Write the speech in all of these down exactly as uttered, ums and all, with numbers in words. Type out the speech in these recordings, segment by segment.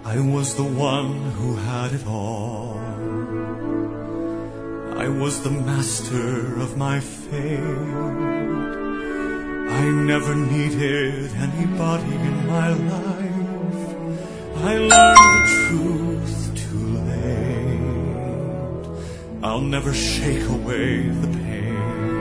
I was the one who had it all. I was the master of my fate. I never needed anybody in my life. I learned the truth too late. I'll never shake away the pain.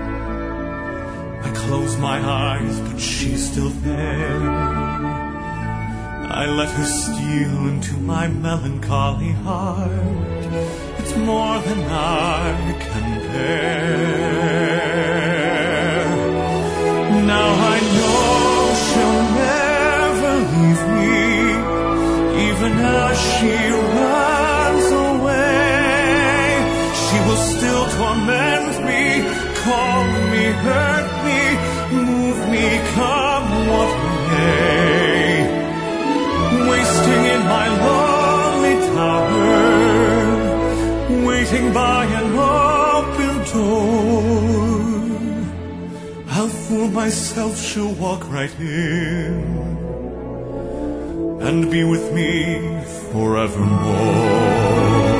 I close my eyes, but she's still there. I let her steal into my melancholy heart. It's more than I can bear. Now I know she'll never leave me, even as she runs away. She will still torment me, call me, hurt me, move me, come what may. Wasting in my lonely tower, waiting by an open door. I'll fool myself, she'll walk right in and be with me forevermore.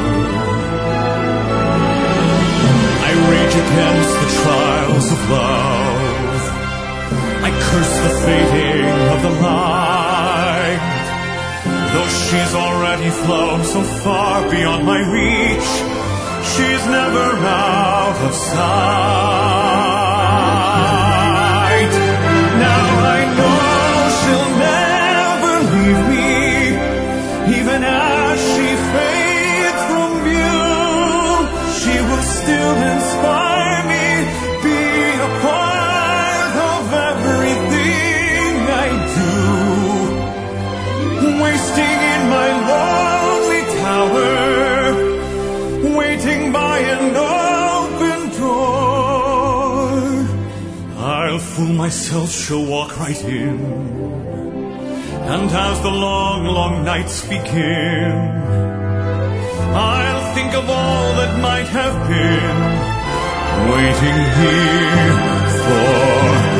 I rage against the trials of love. I curse the fading of the light. Though she's already flown so far beyond my reach, she's never out of sight. Now I know she'll never leave me, even as she fades from view. She will still inspire me, be a part of everything I do. Wasting in my lonely tower, waiting by an open door. I'll fool myself, she'll walk right in, and as the long, long nights begin, I'll think of all that might have been, waiting here for